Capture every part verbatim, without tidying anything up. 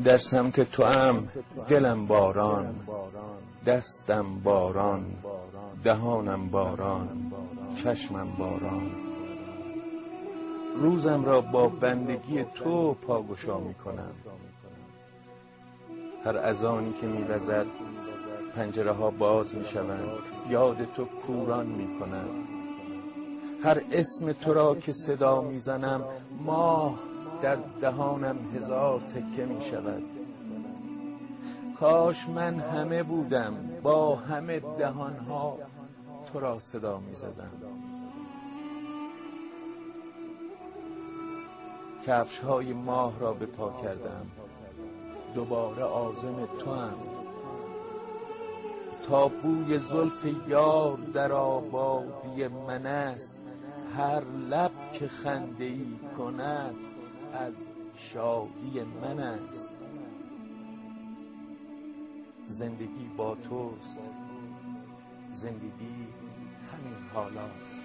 در سمت تو ام دلم باران، دستم باران، دهانم باران، چشمم باران. روزم را با بندگی تو پاگشا می کنم. هر اذانی که می وزد پنجره ها باز می شوند، یاد تو کوران می کنم. هر اسم تو را که صدا می زنم ماه در دهانم هزار تکه می شود. کاش من همه بودم با همه دهانها تو را صدا می زدم. کفش های ماه را به پا کردم، دوباره عازم تو هم. تا بوی زلف یار در آبادی من است، هر لب که خنده ای کند از شادی من است. زندگی با توست، زندگی همین حالاست.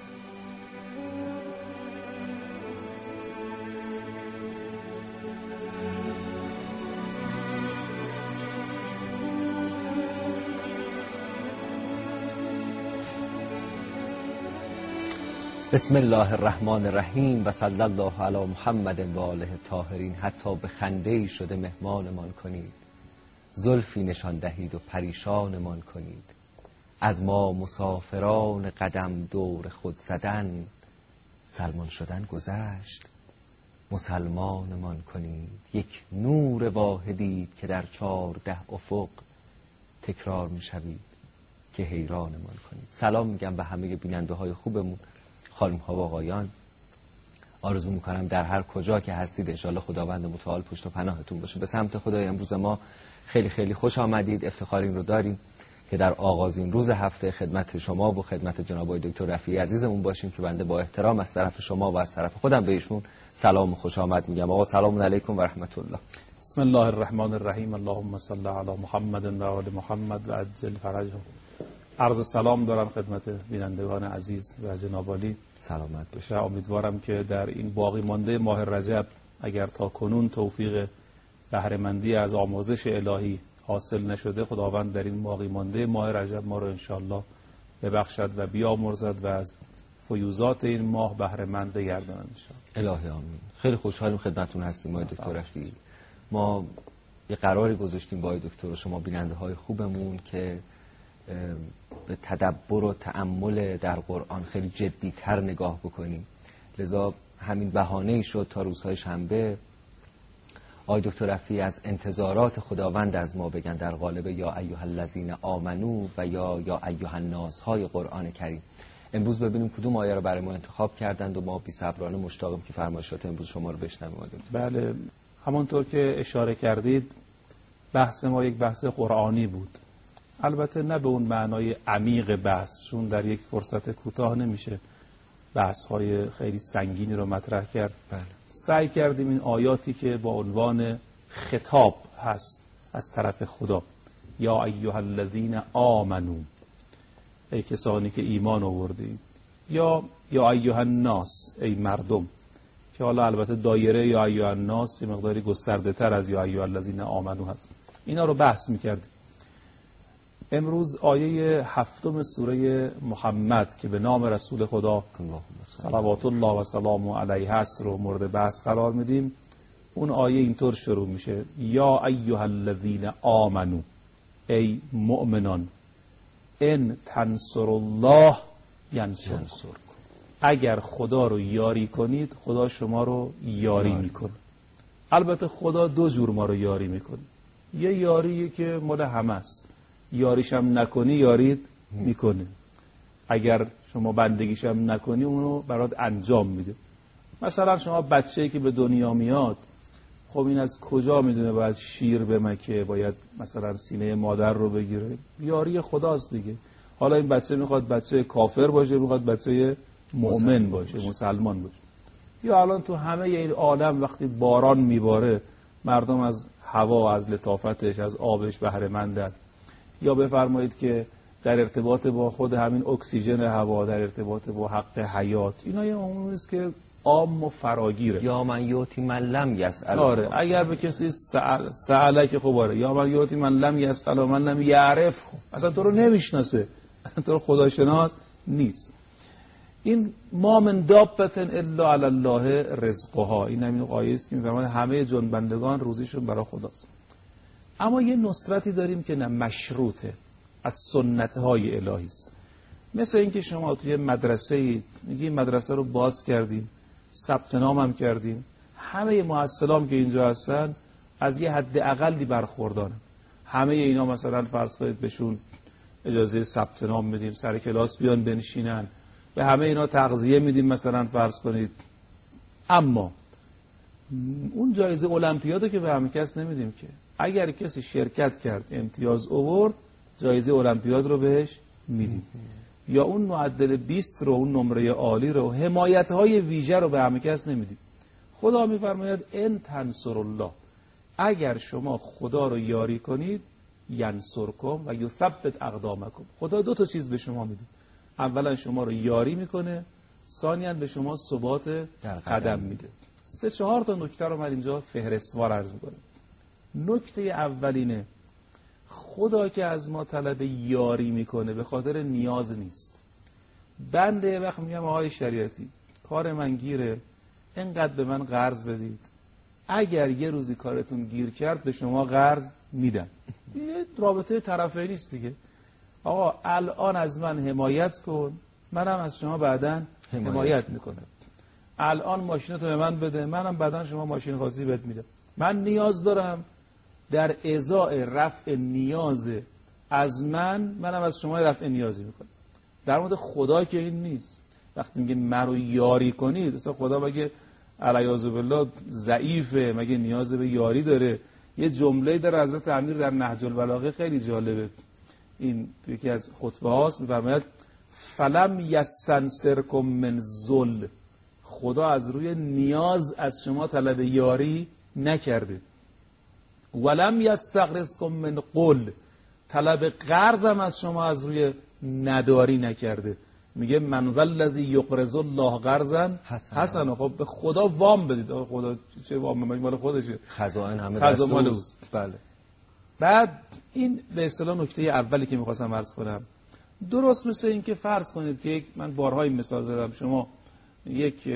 بسم الله الرحمن الرحیم و صلی الله علی محمد و آله الطاهرین. حتی به خنده‌ای شده مهمانمان کنید، زلفی نشان دهید و پریشانمان کنید. از ما مسافران قدم دور خود زدن، سلمان شدن گذشت، مسلمانمان کنید. یک نور واحدید که در چهارده افق تکرار میشوید که حیرانمان کنید. سلام میگم به همه بیننده های خوبمون، خانم ها و آقایان. آرزو میکنم در هر کجا که هستید انشاءالله خداوند متعال پشت و پناهتون باشه. به سمت خدای امروز ما خیلی خیلی خوش آمدید. افتخار این رو داریم که در آغازین روز هفته خدمت شما و خدمت جناب آقای دکتر رفیعی عزیزمون باشیم که بنده با احترام از طرف شما و از طرف خودم به ایشون سلام و خوش آمد میگم. آقا سلام علیکم و رحمت الله. بسم الله الرحمن الرحیم. اللهم صل علی محمد و آل محمد و عجل فرجهم. عرض سلام دارم خدمت بینندگان عزیز و جناب عالی. سلامت باشه. امیدوارم که در این باقی مانده ماه رجب اگر تا کنون توفیق بهره‌مندی از آموزش الهی حاصل نشده، خداوند در این باقی مانده ماه رجب ما رو انشاءالله ببخشد و بیامرزد و از فیوزات این ماه بهره‌مند بگرداند انشاءالله. الهی آمین. خیلی خوشحالیم خدمتتون هستیم آقای دکتر رفیعی. ما یه قراری گذاشتیم با آقای دکتر و شما بیننده های خوبمون که به تدبر و تأمل در قرآن خیلی جدی‌تر نگاه بکنیم. لذا همین بهانه‌ای شد تا روزهای شنبه آقای دکتر رفیعی از انتظارات خداوند از ما بگن در قالب یا ایها الذین آمنو و یا یا ایها الناس های قرآن کریم. امروز ببینیم کدوم آیه رو برای ما انتخاب کردند و ما بی‌صبرانه مشتاقیم که فرمایشات امروز شما رو بشنویم. بله، همونطور که اشاره کردید بحث ما یک بحث قرآنی بود. البته نه به اون معنای عمیق بحث، چون در یک فرصت کوتاه نمیشه بحث های خیلی سنگینی رو مطرح کرد. بله. سعی کردیم این آیاتی که با عنوان خطاب هست از طرف خدا، یا ایها الذین آمنو، ای کسانی که ایمان آوردید، یا یا ایها الناس، ای مردم، که حالا البته دایره یا ایها الناس یه مقداری گسترده تر از یا ایها الذین آمنو هست. اینا رو بحث میکردیم. امروز آیه هفتم سوره محمد که به نام رسول خدا صلوات الله و سلام علیه است رو مورد بحث قرار میدیم. اون آیه اینطور شروع میشه: یا ایها الذین آمنو، ای مؤمنان، ان تنصروا الله ینصرکم، اگر خدا رو یاری کنید خدا شما رو یاری میکنه. البته خدا دو جور ما رو یاری میکنه. یه یاریه که مال همه است، یاریش هم نکنی یارید میکنه، اگر شما بندگیش هم نکنی اونو برات انجام میده. مثلا شما بچه‌ای که به دنیا میاد، خب این از کجا میدونه باید شیر بمکه، باید مثلا سینه مادر رو بگیره؟ یاری خداست دیگه. حالا این بچه میخواد بچه کافر باشه، میخواد بچه مؤمن باشه، مسلمان باشه. یا الان تو همه این عالم وقتی باران میباره مردم از هوا، از لطافتش، از آبش بهره مندن. یا بفرمایید که در ارتباط با خود همین اکسیژن هوا، در ارتباط با حق حیات، اینا یه اموری است که عام و فراگیره. یا من یوتی من لم یسأل. آره اگر به کسی سأل سأله که خب آره، یا من یوتی من لم یسأل و من لم یعرف، اصلا تو رو نمیشناسه، اصلا تو رو خداشناس نیست. این ما من دابة الا علی الله رزقها، این همین آیه است که میفرماید همه جنبندگان روزیشون برای خداست. اما یه نصرتی داریم که نه مشروطه، از سنت‌های الهی است. مثل اینکه شما توی مدرسه میگی مدرسه رو باز کردیم، ثبت نام هم کردیم، همه محصلام که اینجا هستن از یه حد اقلی برخوردارن. همه اینا مثلا فرض کنید بهشون اجازه ثبت نام میدیم، سر کلاس بیان بنشینن، به همه اینا تغذیه میدیم مثلا فرض کنید. اما اون جایزه المپیادو که به همه کس نمیدیم که. اگر کسی شرکت کرد امتیاز آورد، جایزه المپیاد رو بهش میدیم. یا اون معدل بیست رو، اون نمره عالی رو، حمایت‌های ویژه رو به همه کس نمیدیم. خدا میفرماید ان تنصر الله، اگر شما خدا رو یاری کنید ینصرکم و یثبت اقدامکم. خدا دو تا چیز به شما میده، اولا شما رو یاری میکنه، ثانیاً به شما ثبات قدم میده. سه چهار تا نکته رو من اینجا فهرستوار عرض میکنم. نکته اولینه، خدا که از ما طلب یاری میکنه به خاطر نیاز نیست. بنده وقت میگم آقای شریعتی کار من گیره، اینقدر به من قرض بدید، اگر یه روزی کارتون گیر کرد به شما قرض میدم. یه رابطه طرفینی نیست دیگه. آقا الان از من حمایت کن، منم از شما بعداً حمایت, حمایت میکنم. الان ماشینتو به من بده، منم بعداً شما ماشین خاصی بهت میدم. من نیاز دارم، در ازای رفع نیاز از من، منم از شما رفع نیازی میکنم. در مورد خدا که این نیست. وقتی میگه منو یاری کنید، اصلا خدا مگه علیاذ بالله ضعیفه؟ مگه نیاز به یاری داره؟ یه جمله در حضرت امیر در نهج البلاغه خیلی جالبه، این توی یکی از خطبه هاست میفرماید فلم یستنصرکم من ذل، خدا از روی نیاز از شما طلب یاری نکرده. ولم یستغرضکم من قل، طلب قرض هم از شما از روی نداری نکرده. میگه من ذا الذی یقرض الله قرضا حسنا. خب به خدا وام بدید. خدا چه وام؟ مال خودشه، خزائن همه دست اوست. بله. بعد این به اصطلاح نکته اولی که میخواستم عرض کنم، درست مثل این که فرض کنید که من بارها این مثال زدم، شما یک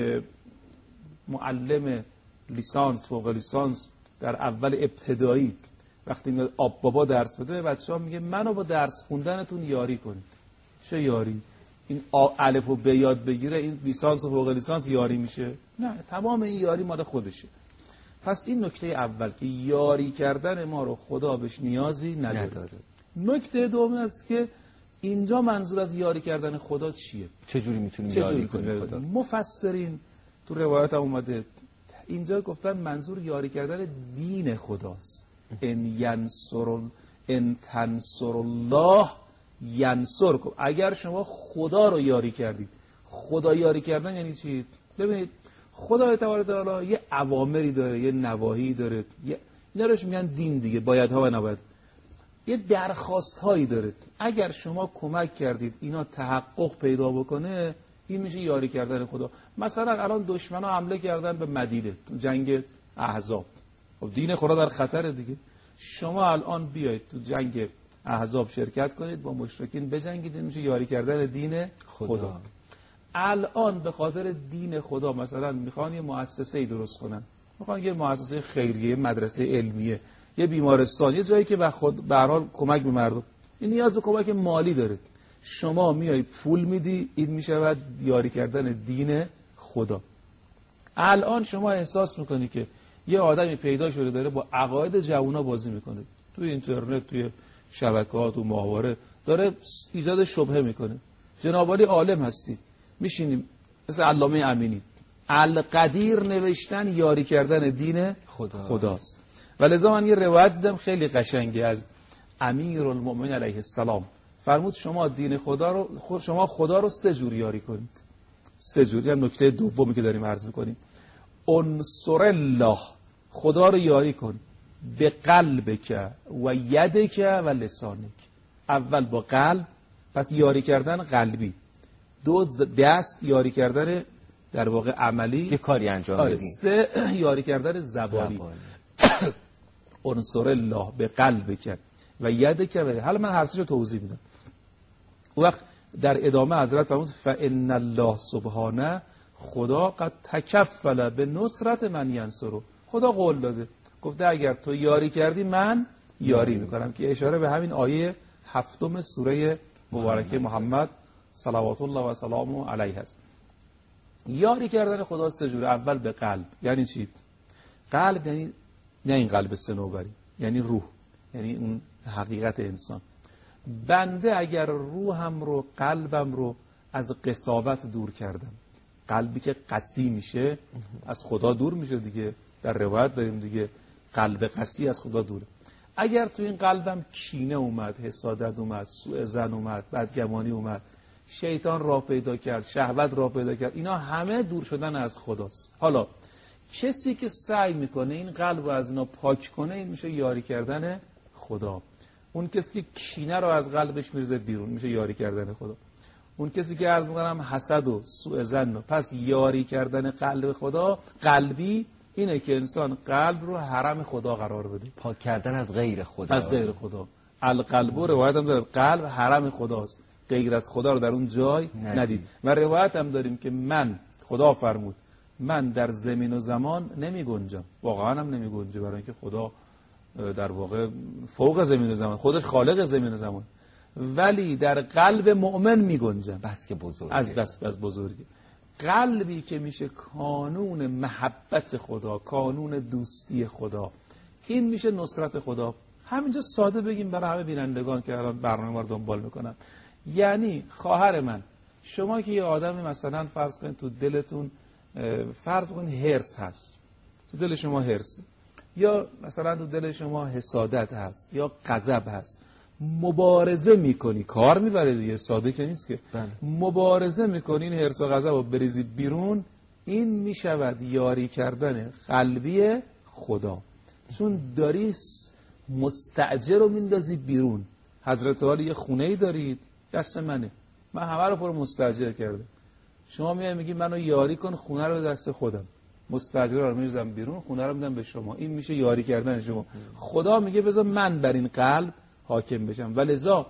معلم لیسانس، فوق لیسانس در اول ابتدایی وقتی میاد آب بابا درس بده، بچه‌ها میگه منو با درس خوندنتون یاری کنید. چه یاری؟ این الف و ب یاد بگیره، این لیسانس و فوق لیسانس یاری میشه؟ نه، تمام این یاری مال خودشه. پس این نکته اول که یاری کردن ما رو خدا بهش نیازی نداره. نداره. نکته دوم است که اینجا منظور از یاری کردن خدا چیه؟ چجوری میتونیم یاری کنیم خدا؟ مفسرین تو روایت هم اومده اینجا گفتن منظور یاری کردن دین خداست. ان ینصر ان تنصر الله ینصرکم، اگر شما خدا رو یاری کردید. خدا یاری کردن یعنی چی؟ ببینید خدای تبارک و تعالی یه اوامری داره، یه نواهی داره، یه اینا روش میگن دین دیگه، بایدها و نباید. یه درخواست هایی داره، اگر شما کمک کردید اینا تحقق پیدا بکنه، این میشه یاری کردن خدا. مثلا الان دشمنا حمله کردن به مدینه تو جنگ احزاب، خب دین خدا در خطره دیگه. شما الان بیایید تو جنگ احزاب شرکت کنید، با مشرکین بجنگید، این میشه یاری کردن دین خدا, خدا. الان به خاطر دین خدا مثلا میخوان یه مؤسسه‌ای درست کنن، میخوان یه مؤسسه خیریه، مدرسه علمیه، یه بیمارستان، یه جایی که به خود به هر حال کمک به مردم، این نیاز به کمک مالی داره. شما میای پول میدی، این میشود یاری کردن دین خدا. الان شما احساس میکنی که یه آدمی پیدا شده داره با عقاید جوونا بازی میکنه، توی اینترنت، توی شبکه‌ها، تو ماهواره داره ایجاد شبهه میکنه. جناب عالی عالم هستید، میشینیم مثل علامه امینی، القدیر نوشتن یاری کردن دین خدا. خداست. ولذا من یه روایت دیدم خیلی قشنگه از امیرالمؤمنین علیه السلام، فرمود شما دین خدا رو، شما خدا رو سه جور یاری کنید. سه جور، هم نکته دومی که داریم عرض میکنیم. انصر الله، خدا رو یاری کن، به قلبک و یدک و لسانک. اول با قلب، پس یاری کردن قلبی. دو دست، یاری کردن در واقع عملی یه کاری انجام آره. بدیم. سه یاری کردن زبانی انصر الله به قلب کرد و ید که بده. حالا من هر سه رو توضیح میدم. اون وقت در ادامه حضرت فرمود فان الله سبحانه، خدا قد تکفل به نصرت من ینصره. خدا قول داده، گفته اگر تو یاری کردی من یاری میکنم، که اشاره به همین آیه هفتم سوره مبارکه محمد صلوات الله و سلامه علیه است. یاری کردن خدا سه جوره. اول به قلب. یعنی چی؟ قلب یعنی نه این قلب صنوبری، یعنی روح، یعنی اون حقیقت انسان. بنده اگر روحم رو، قلبم رو از قساوت دور کردم، قلبی که قسی میشه از خدا دور میشه دیگه، در روایت داریم دیگه قلب قسی از خدا دوره. اگر تو این قلبم کینه اومد، حسادت اومد، سوء ظن اومد، بدگمانی اومد، شیطان راه پیدا کرد، شهوت راه پیدا کرد، اینا همه دور شدن از خداست. حالا کسی که سعی میکنه این قلب رو از اینا پاک کنه، این میشه یاری کردن خدا. اون کسی که کینه رو از قلبش میرزه بیرون، میشه یاری کردن خدا. اون کسی که عرض میکنم حسد و سوء ظن، پس یاری کردن قلب خدا قلبی اینه که انسان قلب رو حرم خدا قرار بده، پاک کردن از غیر خدا. از غیر خدا. القلب روایت هم داره قلب حرم خداست، غیر از خدا رو در اون جای ندید, ندید. و روایت هم داریم که من، خدا فرمود من در زمین و زمان نمی گنجم. واقعا هم نمی گنجه، برای اینکه خدا در واقع فوق زمین و زمان، خودش خالق زمین و زمان، ولی در قلب مؤمن می گنجم. بس که بزرگه. از بس بس بزرگه. قلبی که میشه کانون محبت خدا، کانون دوستی خدا، این میشه نصرت خدا. همینجا ساده بگیم برای همه بینندگان که الان برنامه ما رو دنبال میکنن. یعنی خواهر من، شما که یه آدمی مثلا فرض کنید تو دلتون فرض کنید هرس هست، تو دل شما هرس، یا مثلا تو دل شما حسادت هست یا غضب هست، مبارزه میکنی، کار میبره دیگه، ساده که نیست که. بله. مبارزه میکنی این حرص و غضب رو بریزی بیرون، این میشود یاری کردن قلبی خدا، چون داری مستأجر رو میندازی بیرون. حضرت عالی یه خونه ای دارید دست منه، من همه رو پر مستأجر کرده، شما میای میگی منو یاری کن، خونه رو دست خودم، مستأجر رو میذارم بیرون، خونه رو میدم به شما. این میشه یاری کردن شما. خدا میگه بذار من بر این قلب حاکم بشم. ولذا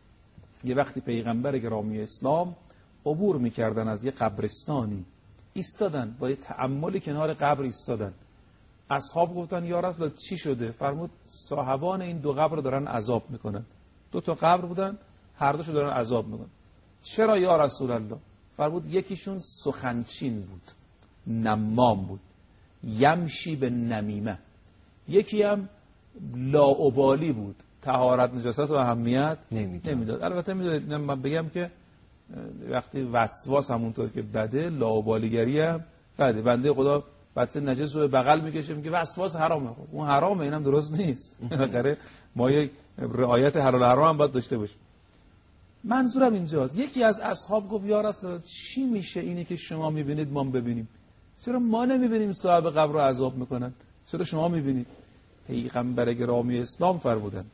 یه وقتی پیغمبر گرامی اسلام عبور میکردن از یه قبرستانی، ایستادن با یه تأملی کنار قبر ایستادن. اصحاب گفتن یا رسول الله چی شده؟ فرمود صاحبان این دو قبر رو دارن عذاب میکنن. دو تا قبر بودن، هر دوشو دارن عذاب میکنن. چرا یا رسول الله؟ فرمود یکیشون سخنچین بود، نمام بود، یمشی به نمیمه. یکی هم لاابالی بود، طهارت نجاست و اهمیت نمیداد. البته میدونید من بگم که وقتی وسواس همونطور که بده، لاابالیگری هم بده. بنده خدا بچه نجس رو به بغل میکشه میگه وسواس حرامه. خب اون حرامه، اینم درست نیست. بالاخره ما یک رعایت حلال و حرام هم باید داشته باشیم. منظورم اینجاست. یکی از اصحاب گفت یا رسول الله چی میشه اینی که شما میبینید ما ببینیم؟ چرا ما نمیبینیم صاحب قبر رو عذاب میکنن؟ چرا شما میبینید؟ پیغمبر گرامی اسلام فرمودن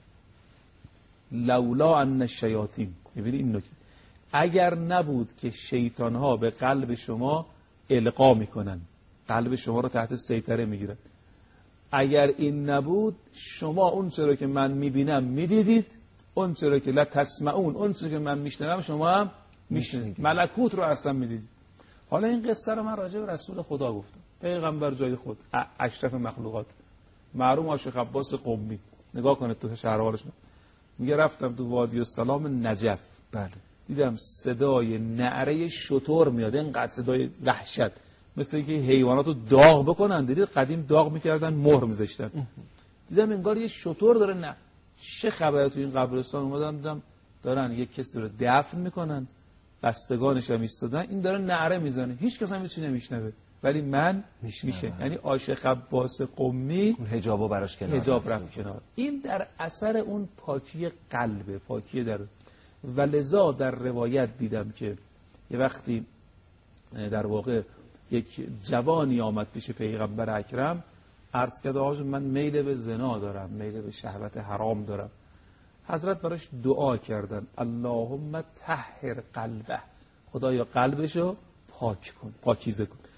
لولا ان الشیاطین، میبینید این نکته، اگر نبود که شیطان ها به قلب شما القا میکنن، قلب شما رو تحت سیطره میگیرن، اگر این نبود شما اون چرا که من میبینم میدیدید، اون چرا که لا تسمعون، اون چرا که من میشنوم شما هم میشنوید، ملکوت رو اصلا میدیدید. حالا این قصه رو من راجع به رسول خدا گفتم، پیغمبر جای خود، اشرف مخلوقات، مرحوم عاشق عباس قمی، نگاه کنید تو شهرهاش، میگه رفتم تو وادی السلام نجف، بله، دیدم صدای نعره شتر میاد، اینقدر صدای وحشت، مثل اینکه حیوانات رو داغ بکنن. دیدید قدیم داغ میکردن، مهر میذاشتن. دیدم انگار یه شتر داره. نه چه خبره تو این قبرستان؟ اومدم دیدم دارن یک کسی رو دفن میکنن، بستگانش هم ایستادن، این داره نعره میزنه، هیچ کس هم هیچی نمیشنوه، ولی من میشه. یعنی عاشق عباس قمی اون حجابو براش کنار، حجاب رفت کنار. این در اثر اون پاکی قلبه، پاکی در. ولذا در روایت دیدم که یه وقتی در واقع یک جوانی آمد پیش پیغمبر اکرم، عرض کرد آقا من میل به زنا دارم، میل به شهوت حرام دارم. حضرت براش دعا کردن اللهم طهر قلبه، خدایا قلبشو پاک کن، پاکیزه کن.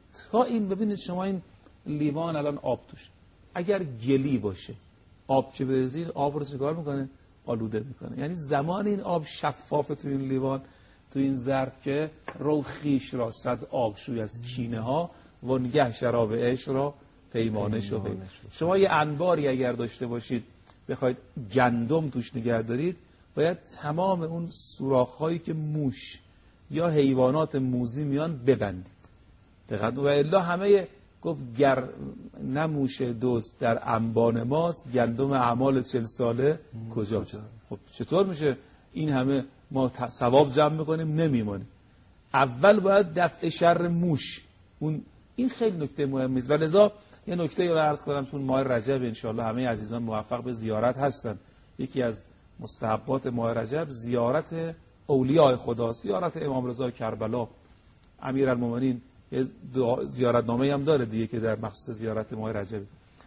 تا این ببینید شما این لیوان الان آب توش، اگر گلی باشه آب که بریزید آب رو چیکار میکنه؟ آلوده میکنه. یعنی زمان این آب شفافه تو این لیوان، تو این ظرف که رو خیش را صد آب شوی از کینه ها ونگه شراب عشق را پیمانه شو. شما یه انباری اگر داشته باشید بخواید گندم توش نگه دارید، باید تمام اون سوراخ‌هایی که موش یا حیوانات موذی میان ببندید. دقیقاً. و الا همه گفت گر نموش دوست در انبان ماست، گندم اعمال چل ساله کجاست؟ خب چطور میشه این همه ما ثواب جمع میکنیم نمیمانیم؟ اول باید دفع شر موش، اون این خیلی نکته مهمی است. و لذا یه نکته رو عرض کنم، چون ماه رجب انشالله همه عزیزان موفق به زیارت هستن، یکی از مستحبات ماه رجب زیارت اولیاء خداست، زیارت امام رضا کربلا. امیرالمومنین یه زیارتنامه هم داره دیگه که در مخصوص زیارت ماه رجب.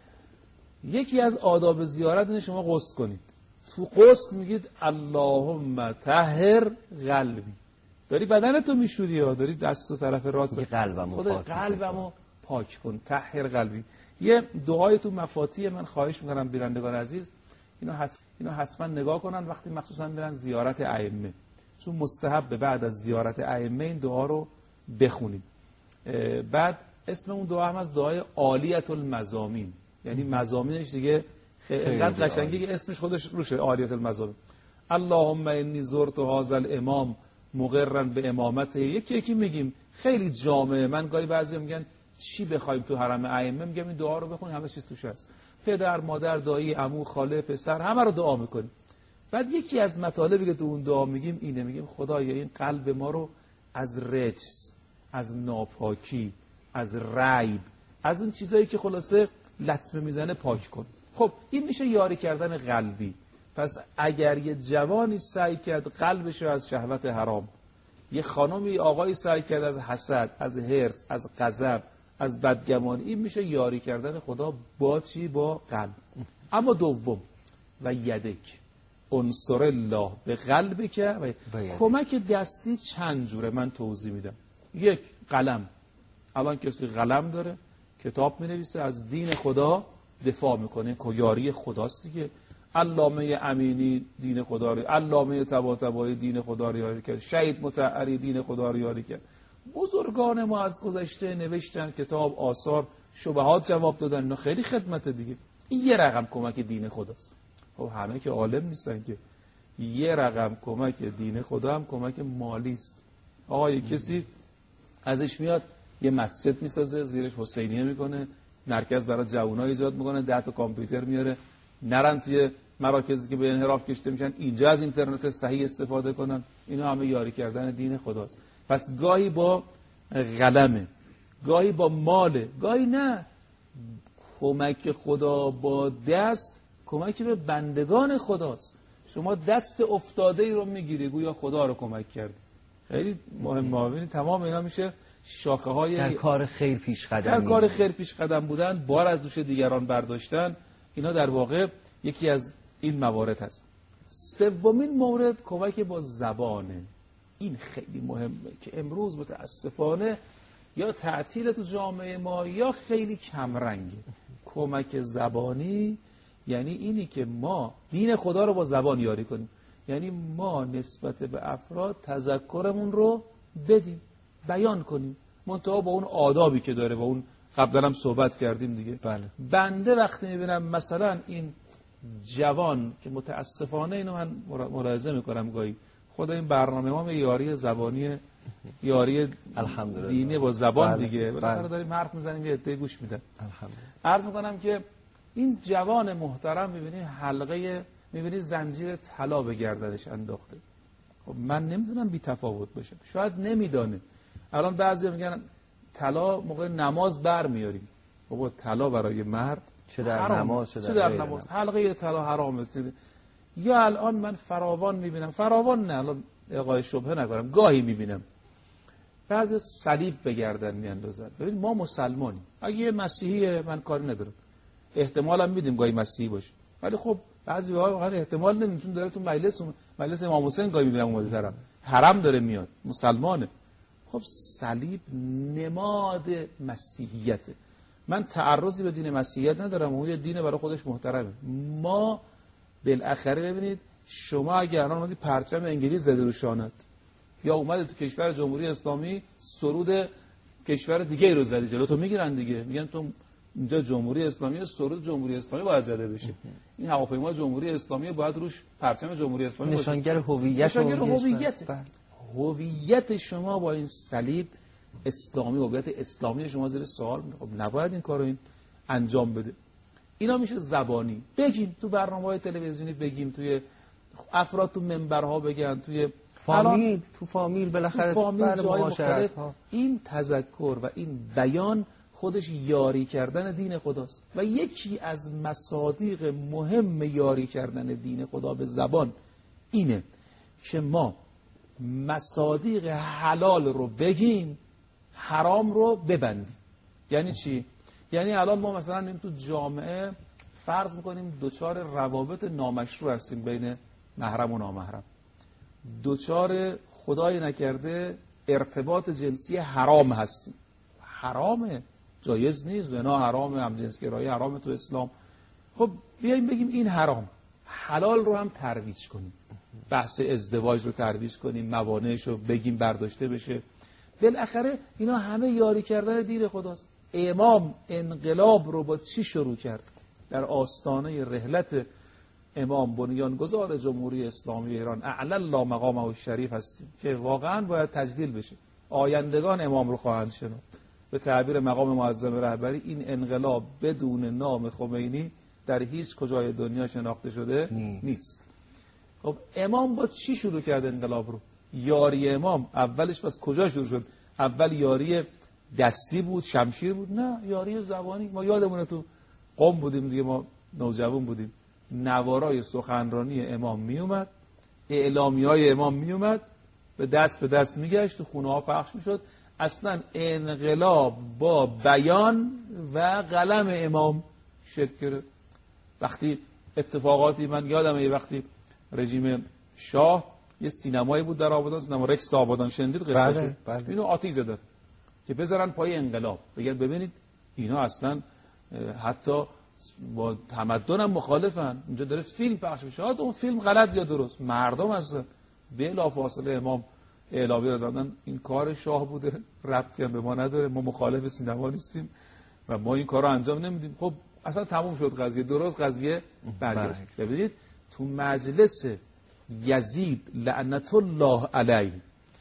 یکی از آداب زیارت اینه شما غسل کنید. تو غسل میگید اللهم طهر قلبی، داری بدنتو میشوری یا داری دستو طرف راست قلبمو خدا قلبمو پاک کن، طهر قلبی. یه دعای تو مفاتیح من خواهش میکنم بینندگان عزیز اینو حتما اینو حتما نگاه کنن وقتی مخصوصا برن زیارت ائمه، چون مستحب بعد از زیارت ائمه این دعا رو بخونیم. بعد اسم اون دعا هم از دعای عالیت المزامین، یعنی مزامینش دیگه اینقدر قشنگه که اسمش خودش روشه، عالیت المزامین. اللهم انی زرت هذا الامام مقرا به امامته. یکی یکی میگیم خیلی جامعه. من گاهی بعضی میگن چی بخوایم تو حرم ائمه، میگم این دعا رو بخونید همه چیز توش هست. پدر، مادر، دایی، عمو، خاله، پسر، همه رو دعا میکنیم. بعد یکی از مطالبی که تو اون دعا میگیم اینه، میگیم خدایا این قلب ما رو از رجس، از ناپاکی، از ریب، از اون چیزایی که خلاصه لطمه میزنه پاک کن. خب این میشه یاری کردن قلبی. پس اگر یه جوانی سعی کرد قلبش رو از شهوت حرام، یه خانمی آقای سعی کرد از حسد، از حرص، از غضب، از بدگمانی، این میشه یاری کردن خدا با چی؟ با قلب. اما دوم و یدک انصر الله به قلبی که کمک دستی چند جوره من توضیح میدم. یک، قلم. الان کسی قلم داره کتاب مینویسه، از دین خدا دفاع میکنه، یاری خداست دیگه. علامه امینی دین خدا رو، علامه طباطبایی دین خدا رو یاری کرد، شهید مطهری دین خدا رو یاری کرد. بزرگان ما از گذشته نوشتن کتاب، آثار، شبهات جواب دادن، اینا خیلی خدمت دیگه. این یه رقم کمک دین خداست. خب همه که عالم نیستن که. یه رقم کمک دین خدا هم کمک مالی است. آقای کسی ازش میاد یه مسجد میسازه، زیرش حسینیه میکنه، مرکز برای جوونا ایجاد میکنه، ده تا کامپیوتر میاره، نرن توی مراکزی که به انحراف کشیده میشن اینجا از اینترنت صحیح استفاده کنن. اینا همه یاری کردن دین خداست. پس گاهی با قلمه، گاهی با ماله، گاهی نه. کمک خدا با دست کمک به بندگان خداست. شما دست افتاده ای رو میگیری گویا خدا رو کمک کردی. خیلی مهمه. ببینید تمام اینا میشه شاخه های در کار خیر پیش قدم، در کار خیر پیش قدم بودن، بار از دوش دیگران برداشتن. اینا در واقع یکی از این موارد هست. سومین مورد کمک با زبانه. این خیلی مهمه که امروز متاسفانه یا تعطیل تو جامعه ما یا خیلی کمرنگه. کمک زبانی یعنی اینی که ما دین خدا رو با زبان یاری کنیم، یعنی ما نسبت به افراد تذکرمون رو بدیم، بیان کنیم، منتها با اون آدابی که داره، با اون قبلا هم صحبت کردیم دیگه. بله. بنده وقتی میبینم مثلا این جوان که متاسفانه اینو من ملاحظه میکنم گاهی، خدا این برنامه ما یاری زبانی، یاری دینی با زبان بله. دیگه بالاخره داریم حرف میزنیم یه عده گوش میدن. الحمدلله. عرض میکنم که این جوان محترم میبینی حلقه، میبینی زنجیر طلا به گردنش انداخته. خب من نمیدونم بی تفاوت باشه، شاید نمیدانه. الان بعضی میگن طلا موقع نماز برمیاریم. بابا طلا برای مرد چه در حرام. نماز چه در, در نماز حلقه طلا حرامه. یا الان من فراوان میبینم، فراوان نه الان آقای شبهه نکنم، گاهی میبینم بعضی صلیب به گردن میاندازن. ببین ما مسلمانیم، اگه یه مسیحیه من کاری ندارم، احتمالم میدیم گاهی مسیحی باشه، ولی خب بعضی وقتا واقعا احتمال نمیدیم، چون داره تو مجلس مجلس امام حسین گاهی میبینم اومده طرف حرم داره میاد، مسلمانه. خب صلیب نماد مسیحیته. من تعرضی به دین مسیحیت ندارم، اون یه دینه برای خودش محترمه. ما بالاخره ببینید شما اگر الان اومدی پرچم انگلیس زده رو شانت یا اومدی تو کشور جمهوری اسلامی سرود کشور دیگه رو زدی جلو تو میگیرن دیگه، میگن تو اینجا جمهوری اسلامی، سرود جمهوری اسلامی باید زده بشه. این هواپیما جمهوری اسلامی باید روش پرچم جمهوری اسلامی باشه. نشانگر هویت. نشانگر هویت. هویت شما با این صلیب اسلامی، هویت اسلامی شما زیر سوال میره. خب نباید این کارو این انجام بده. اینا میشه زبانی بگیم تو برنامه‌های تلویزیونی، بگیم توی افراد تو منبرها بگن، توی فامیل، تو فامیل بالاخره تو فامیل جای مختلف. این تذکر و این بیان خودش یاری کردن دین خداست و یکی از مصادیق مهم یاری کردن دین خدا به زبان اینه که ما مصادیق حلال رو بگیم، حرام رو ببندیم. یعنی چی؟ یعنی الان ما مثلا این تو جامعه فرض میکنیم دوچار روابط نامشروع هستیم بین محرم و نامحرم، دوچار خدای نکرده ارتباط جنسی حرام هستیم. حرامه، جایز نیست، زنا حرامه، همجنسگرایی حرامه تو اسلام. خب بیاییم بگیم این حرام، حلال رو هم ترویج کنیم، بحث ازدواج رو ترویج کنیم، موانعش رو بگیم برداشته بشه. بالاخره اینا همه یاری کردن دین خداست. امام انقلاب رو با چی شروع کرد؟ در آستانه رحلت امام بنیانگذار جمهوری اسلامی ایران اعلی الله مقامه الشریف هستیم که واقعا باید تجلیل بشه. آیندگان امام رو خواهند شناخت. به تعبیر مقام معظم رهبری این انقلاب بدون نام خمینی در هیچ کجای دنیا شناخته شده نیست. خب امام با چی شروع کرد انقلاب رو؟ یاری امام اولش بس کجا شروع شد؟ اول یاری دستی بود، شمشیر بود؟ نه، یاری زبانی. ما یادمونه تو قم بودیم دیگه، ما نوجوان بودیم، نوارای سخنرانی امام می اومد، اعلامی های امام می اومد، به دست به دست می گشت، تو خونه ها پخش می شد. اصلا انقلاب با بیان و قلم امام شکل گرفت. وقتی اتفاقاتی، من یادمه یه وقتی رژیم شاه یه سینمایی بود در آبادان، سینما رکس آبادان، شنیدید قصه بله، شد؟ بله. اینو آتیش زدن که بذارن پای انقلاب، بگن ببینید اینا اصلا حتی با تمدن هم مخالفن، اینجا داره فیلم پخش میشه. اون فیلم غلط یا درست، مردم هستن. بلافاصله امام اعلامی رو دادن این کار شاه بوده، ربطی هم به ما نداره، ما مخالف سینما نیستیم و ما این کار رو انجام نمیدیم. خب اصلا تموم شد قضیه، درست قضیه برگشت. ببینید تو مجلس یزید لعنت الله علیه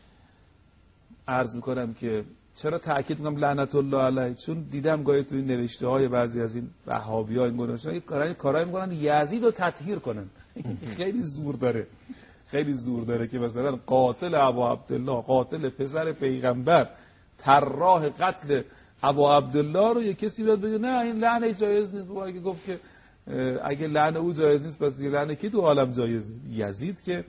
عرض میکنم که چرا تاکید میکنم لعنت الله علیه، چون دیدم گاهی تو این نوشته های بعضی از این وهابی‌ها این گناه‌ها این کارهای کارهای میکنن یزید رو تطهیر کنن. خیلی زور داره، خیلی زور داره که مثلا قاتل ابا عبدالله، قاتل پسر پیغمبر، طراح قتل ابا عبدالله رو یه کسی بیاد بگه نه این لعنه جایز نیست. با اگه گفت که اگه لعنه او جایز نیست پس لعنه کی تو عالم جایزه؟ یزید که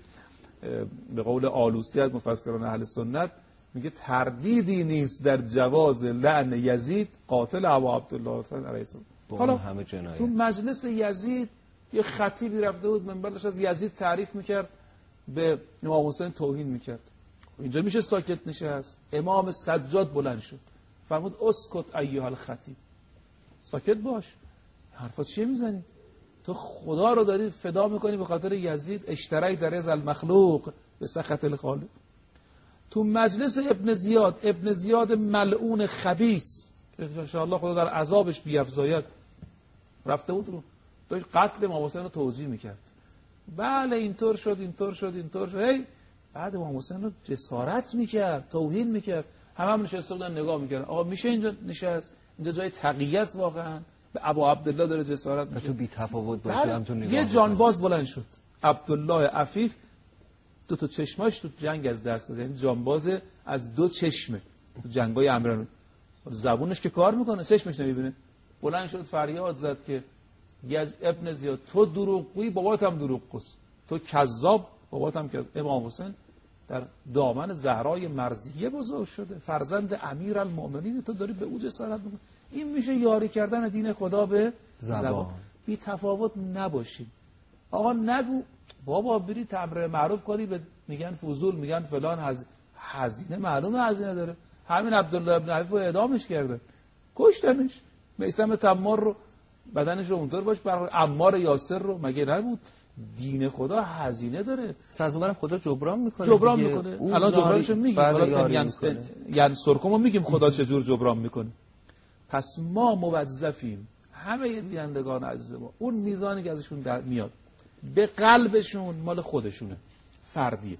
به قول آلوسی از مفسران اهل سنت میگه تردیدی نیست در جواز لعن یزید قاتل ابا عبدالله علیه السلام. حالا همه جنایت تو مجلس یزید یه خطیبی رفته بود منبرش از یزید تعریف میکرد، به امام حسین توهین میکرد. اینجا میشه ساکت نشست؟ امام سجاد بلند شد فرمود اسکت ایها الخطیب، ساکت باش، حرفا چیه میزنی؟ تو خدا رو داری فدا میکنی به خاطر یزید، اشترک در از المخلوق به سخط الخالق. تو مجلس ابن زیاد، ابن زیاد ملعون خبیث که انشاءالله خدا در عذابش بیفزاید، رفته بود رو داشت قتل امام حسین رو توجیه میکرد. بله اینطور شد اینطور شد اینطور شد. هی بعد امام حسین رو جسارت میکرد، توهین میکرد. همه هم نشسته بودن نگاه میکردن. آقا میشه اینجا نشست؟ اینجا جای تقیه است واقعا. به ابا عبدالله داره جسارت میشه. تو بی تفاوت باشه هم تو نگاه. یه جانباز بلند شد، عبدالله عفیف، دو تا چشماش تو جنگ از دست داد. یعنی جانباز از دو چشمه تو جنگای امران، زبونش که کار میکنه چشمش نمیبینه. بلند شد فریاد زد که یز ابن زیاد تو دروغگویی، بابات هم دروغگوست، تو کذاب، بابات هم کذاب. امام حسین در دامن زهرای مرضیه بزرگ شده، فرزند امیرالمومنین، تو داری به او جسارت میکنی. این میشه یاری کردن دین خدا به زبان. زبان. بی تفاوت نباشیم. آقا نگو بابا بری تمر معروف کنی به میگن فضول، میگن فلان، هز... هزینه معلومه هزینه داره. همین عبدالله ابن عفیف رو اعدامش کردن، کشتنش. میثم تمار رو بدنش رو اونطور باش بر عمار یاسر رو مگه نبود؟ دین خدا هزینه داره. از اونم خدا جبران میکنه. جبران میکنه. الان جبرانش میگیم. حالا یعنی سرکمو میگیم خدا چجور جبران میکنه. پس ما موظفیم همه بینندگان عزیز ما اون میزانی که ازشون در میاد به قلبشون مال خودشونه، فردیه.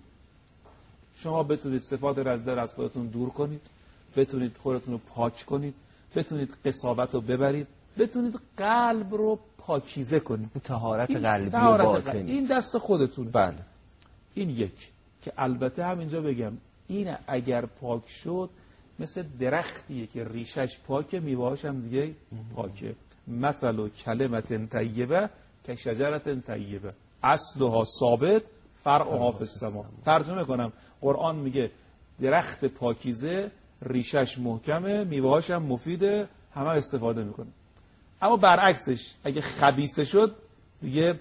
شما بتونید صفات رذیله از خودتون دور کنید، بتونید خودتون رو پاک کنید، بتونید قساوت رو ببرید، بتونید قلب رو پاکیزه کنید. طهارت قلبی و باطنی این دست خودتونه. بله. این یک که البته همینجا بگم این اگر پاک شد مثل درختیه که ریشش پاکه میوه‌اش هم دیگه پاکه. مثل و کلمت طیبه که شجرت طیبه اصلها ثابت فرعها فی السما. ترجمه کنم، قرآن میگه درخت پاکیزه ریشش محکمه، میوه‌اش هم مفیده، همه استفاده میکنه. اما برعکسش اگه خبیثه شد دیگه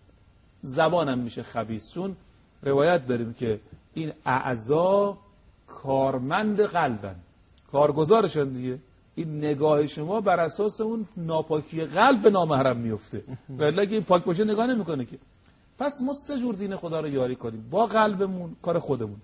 زبانم میشه خبیث. چون روایت داریم که این اعضا کارمند قلبن، کارگزارشن دیگه. این نگاه شما بر اساس اون ناپاکی قلب به نامحرم میفته، ولی اگه این پاک باشه نگاه نمیکنه که. پس ما سه جور دین خدا رو یاری کنیم: با قلبمون، کار خودمون،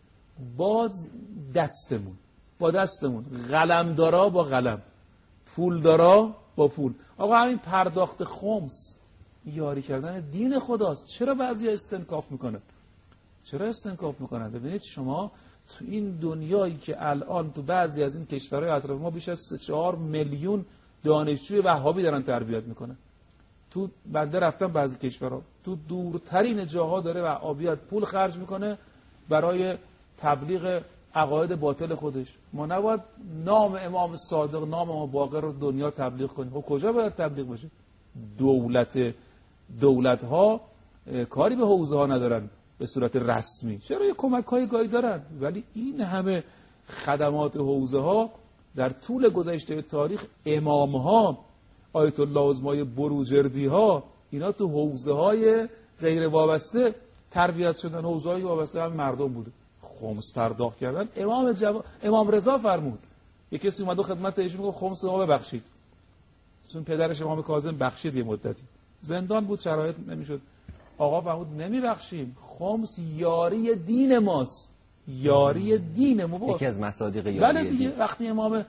با دستمون، با دستمون، قلمدارا با قلم، پولدارا با پول. آقا همین پرداخت خمس یاری کردن دین خداست. چرا بعضی استنکاف میکنن؟ چرا استنکاف میکنن؟ ببینید شما تو این دنیایی که الان تو بعضی از این کشورهای اطراف ما بیش از سه چهار میلیون دانشجوی وهابی دارن تربیت میکنن. تو بنده رفتم بعضی کشورها، تو دورترین جاها داره وهابیت پول خرج میکنه برای تبلیغ عقاید باطل خودش. ما نباید نام امام صادق، نام امام باقر رو دنیا تبلیغ کنیم. خب کجا باید تبلیغ باشه؟ دولت دولت ها کاری به حوزه ها ندارن به صورت رسمی. چرا یه کمک های گاهی دارن، ولی این همه خدمات حوزه ها در طول گذشته تاریخ امام ها، آیت الله عظمای بروجردی ها، اینا تو حوزه های غیر وابسته تربیت شدن. حوزه های وابسته هم مردم بوده. خمس پرداخت کردن. امام جوا... امام رضا فرمود، یه کسی اومد و خدمت ایشون گفت خمس ما ببخشید. چون پدرش امام کاظم بخشید یه مدتی، زندان بود، شرایط نمیشد. آقا فرمود نمیبخشیم، خمس یاری دین ماست، یاری دین ما. یکی از مصادیق یاری بله دیگه. وقتی امام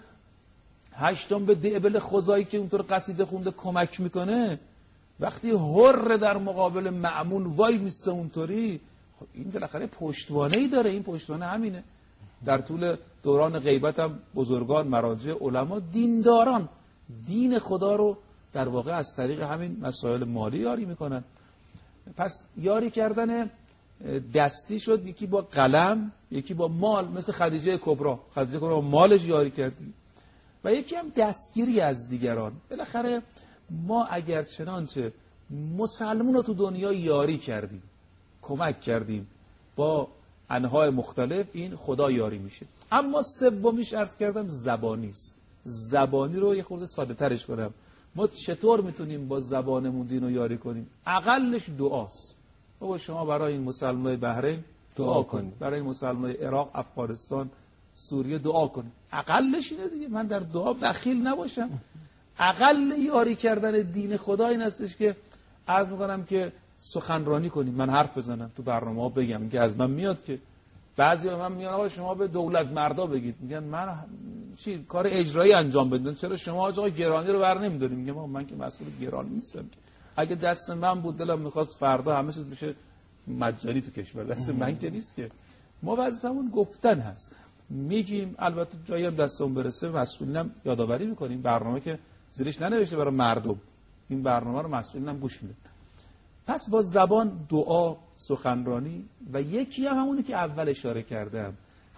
هشتم به دعبل خزایی که اونطور قصیده خونده کمک میکنه، وقتی حر در مقابل مأمون وای میسته اونطوری، خب این بالاخره پشتوانه‌ای داره. این پشتوانه همینه. در طول دوران غیبت هم بزرگان، مراجع، علما، دینداران دین خدا رو در واقع از طریق همین مسائل مالی یاری میکنن. پس یاری کردن دستی شد، یکی با قلم، یکی با مال، مثل خدیجه کبری. خدیجه کبری با مالش یاری کردی، و یکی هم دستگیری از دیگران. بالاخره ما اگر چنانچه مسلمون رو تو دنیا یاری کردیم، کمک کردیم با انواع مختلف، این خدا یاری میشه. اما سومیش عرض کردم زبانی است. زبانی رو یه خورده ساده ترش کنم. ما چطور میتونیم با زبانمون دین رو یاری کنیم؟ اقلش دعاست. بابا شما برای این مسلمان بحرین دعا کنید، برای این مسلمان عراق، افغانستان، سوریه دعا کنید. اقلش اینه دیگه. من در دعا بخیل نباشم. اقل یاری کردن دین خدا این هستش که عرض میکنم که سخنرانی کنیم، من حرف بزنم تو برنامه ها بگم که از من میاد. که بعضی من میگن آقا شما به دولت مردا بگید، میگن من چی کار اجرایی انجام بدم، چرا شما آقا گرانی رو بر نمیدارید؟ میگم من که مسئول گرانی نیستم. اگه دست من بود دلم میخواست فردا همه چیز بشه مجانی تو کشور، دست من که نیست که. ما وظیفمون گفتن هست، میگیم. البته جایی هم دستمون برسه مسئولینم یادآوری میکنیم. برنامه که زیرش ننوشته برای مردم، این برنامه رو مسئولینم گوش میدن. پس با زبان، دعا، سخنرانی، و یکی هم همونی که اول اشاره کردم،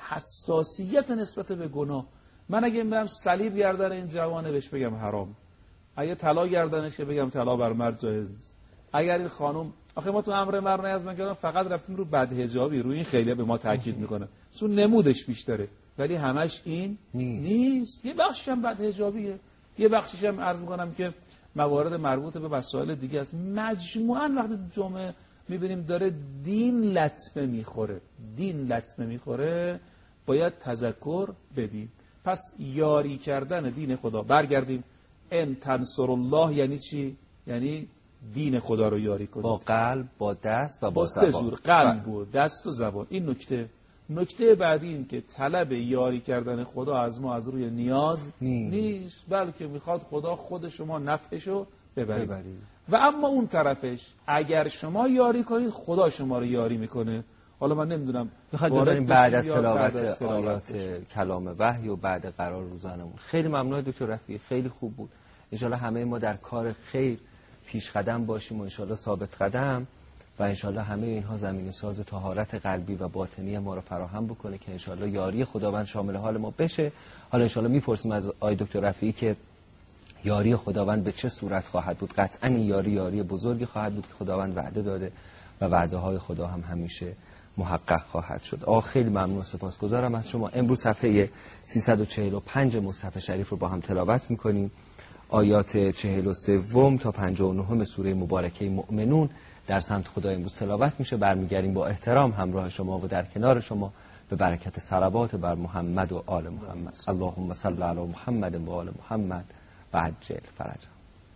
حساسیت نسبت به گناه. من اگه برم صلیب گردن این جوانه بهش بگم حرام، اگه طلا گردنش بگم طلا بر مرد جایز نیست. اگر این خانم، آخه ما تو امر معروف نهی از منکر فقط رفتیم رو بدحجابی، روی این خیلی به ما تاکید میکنه چون نمودش بیشتره، ولی همش این نیست, نیست. یه بخشش هم بدحجابیه، یه بخشش هم عرض میکنم که موارد مربوط به مسائل دیگه است. مجموعاً وقتی جمعه میبینیم داره دین لطمه میخوره، دین لطمه میخوره، باید تذکر بدیم. پس یاری کردن دین خدا، برگردیم ان تنصر الله یعنی چی؟ یعنی دین خدا رو یاری کنیم با قلب، با دست و با, با سه زور، قلب و دست و زبان. این نکته. نکته بعدی این که طلب یاری کردن خدا از ما از روی نیاز نیست, نیست بلکه میخواد خدا خود شما نفعشو ببرید. ببرید. و اما اون طرفش اگر شما یاری کنید خدا شما رو یاری میکنه. حالا من نمیدونم میخواد بذاریم بعد از تلاوت آیات کلام وحی و بعد قرار روزانمون. خیلی ممنون دکتر رفیعی، خیلی خوب بود. انشالله همه ما در کار خیر پیش قدم باشیم و انشالله ثابت قدم و انشالله همه اینها زمین ساز طهارت قلبی و باطنی ما رو فراهم بکنه که انشالله یاری خداوند شامل حال ما بشه. حالا انشالله میپرسیم از آقای دکتر رفیعی که یاری خداوند به چه صورت خواهد بود. قطعا این یاری یاری بزرگی خواهد بود که خداوند وعده داده و وعده های خدا هم همیشه محقق خواهد شد. آه خیلی ممنون، سپاسگزارم از شما. امروز صفحه سیصد و چهل و پنج مصحف شریف رو با هم تلاوت میکنیم. آیات چهل و سه تا پنجاه و نه سوره مبارکه مؤمنون در سمت خدا امروز تلاوت میشه. برمیگردیم با احترام همراه شما و در کنار شما به برکت صلوات بر محمد و آل محمد. اللهم صل علی محمد و آل محمد و عجل فرجهم.